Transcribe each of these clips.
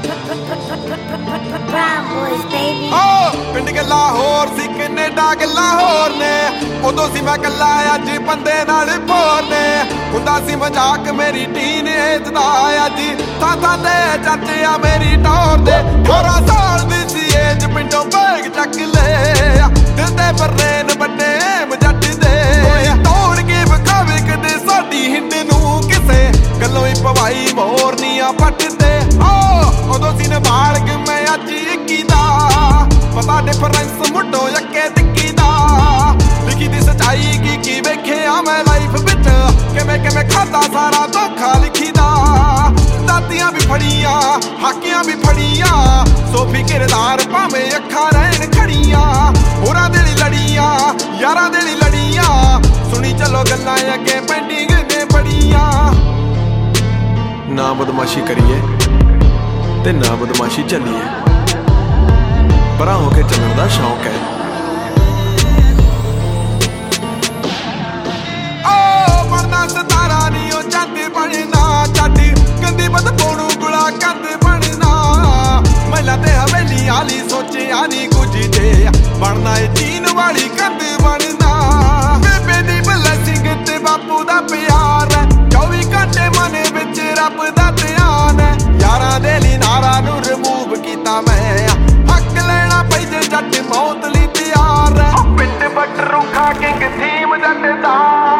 Brown boys, baby. ਪਿੰਡ ਗੱਲਾਂ ਹੋਰ ਸੀ, ਕੈਨੇਡਾ ਗੱਲਾਂ ਹੋਰ ਨੇ। ਉਦੋਂ ਸੀ ਮੈਂ ਕੱਲਾ, ਅੱਜ ਬੰਦੇ ਨਾਲ ਭੋਰ ਨੇ। ਹੁੰਦਾ ਸੀ ਮਜ਼ਾਕ ਮੇਰੀ ਟੀਨ ਏਜ ਦਾ, ਅੱਜ ਥਾਂ ਥਾਂ ਤੇ ਚਾਚੇ ਆ ਮੇਰੀ ਟੌਰ ਦੇ। 18 ਸਾਲ ਦੀ ਸੀ ਏਜ, ਪਿੰਡੋਂ ਬੈਗ ਚੱਕ ਲਿਆ, ਦਿਲ ਤੇ ਬਰੇਨ ਵੱਡੇ ਜੱਟ ਦੇ। ਤੋੜ ਕੇ ਵਿਖਾਵੇ ਕਦੇ ਸਾਡੀ ਹਿੰਡ ਨੂੰ, ਕਿਸੇ ਗੱਲੋਂ ਹੀ ਪਵਾਈ ਮੋਰਨੀਆਂ ਪੱਟ ਤੇ। ਉਦੋਂ ਸੀ ਨਾਬਾਲਗ ਮੈਂ, ਅੱਜ 21 ਦਾ, ਪਤਾ ਡਿਫਰੈਂਸ ਮੁੱਢੋਂ ਅੱਗੇ ਟਿੱਕੀ ਦਾ। ਲਿਖੀ ਦੀ ਸੱਚਾਈ ਕੀ ਵੇਖਿਆ ਮੈਂ ਲਾਈਫ ਵਿੱਚ, ਕਿਵੇਂ ਕਿਵੇਂ ਖਾਦਾ ਸਾਰਾ ਧੋਖਾ ਲਿਖੀ ਦਾ। ਦਾਤੀਆਂ ਵੀ ਫੜੀਆਂ, ਹਾਕੀਆਂ ਵੀ ਫੜੀਆਂ, ਸੋਫੀ ਕਿਰਦਾਰ ਭਾਵੇਂ ਅੱਖਾਂ ਰਹਿਣ ਖੜੀਆਂ। ਹੋਰਾਂ ਦੇ ਲਈ ਲੜੀਆਂ, ਯਾਰਾਂ ਦੇ ਲਈ ਲੜੀਆਂ, ਸੁਣੀ ਚੱਲੋ ਗੱਲਾਂ ਅੱਗੇ ਪੈਂਡਿੰਗ ਨੇ ਬੜੀਆਂ। ਨਾ ਬਦਮਾਸ਼ੀ ਕਰੀਏ ਤੇ ਨਾ ਬਦਮਾਸ਼ੀ ਚੱਲੀਏ, ਪਰਾਂ ਹੋ ਕੇ ਚੱਲਣ ਦਾ ਸ਼ੌਂਕ ਹੈ। ਬਣਨਾ ਸਿਤਾਰਾ ਨੀ ਉਹ ਚੰਦ ਬਣਨਾ, ਛੱਡ ਗੰਦੀ ਬਦਬੂ ਨੂੰ ਗੁਲਾ ਕੰਦ ਬਣਨਾ। ਮਹਿਲਾ ਤੇ ਹਵੇਲੀ ਆਲੀ ਸੋਚਿਆ ਨੀ ਕੁਝ ਜੇ, ਬਣਨਾ ਏ ਚੀਨ ਵਾਲੀ ਕੰਦ ਬਣਨਾ। ਬੇਬੇ ਦੀ ਬਲੈਸਿੰਗ ਤੇ ਬਾਪੂ ਦਾ ਪਿਆਰ ਹੈ, 24 ਘੰਟੇ ਮਨ ਵਿੱਚ ਰੱਬ ਦਾ ਧਿਆਨ ਹੈ। ਯਾਰਾਂ ਦੇ ਲਈ ਨਾਰਾ ਨੂੰ ਰਿਮੂਵ ਕੀਤਾ ਮੈਂ, ਹੱਕ ਲੈਣਾ ਪਈ ਜੇ ਜੱਟ ਮੌਤ ਲਈ ਤਿਆਰ ਹੈ। ਪਿੰਡ ਬੱਟਰੂ ਖਾ ਕਿੰਗ ਥੀਮ ਜੱਟ ਦਾ,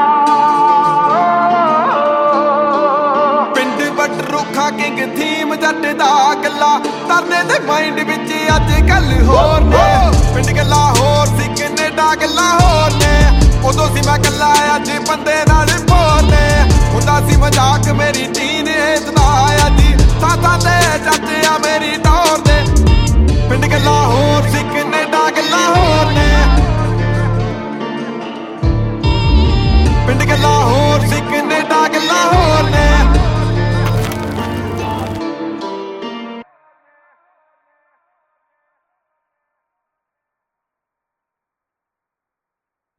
ਪਿੰਡ ਬੱਟਰੂ ਖਾ ਕਿੰਗ ਥੀਮ ਜੱਟ ਦਾ। ਗੱਲਾਂ ਤਰਨੇ ਦੇ ਮਾਈਂਡ ਵਿੱਚ ਅੱਜ ਕੱਲ ਹੋਰ ਨੇ। ਪਿੰਡ ਗੱਲਾਂ ਹੋਰ ਸੀ, ਕੈਨੇਡਾ ਗੱਲਾਂ ਹੋਰ ਨੇ। ਉਦੋਂ ਸੀ ਮੈਂ ਕੱਲਾ, ਅੱਜ ਬੰਦੇ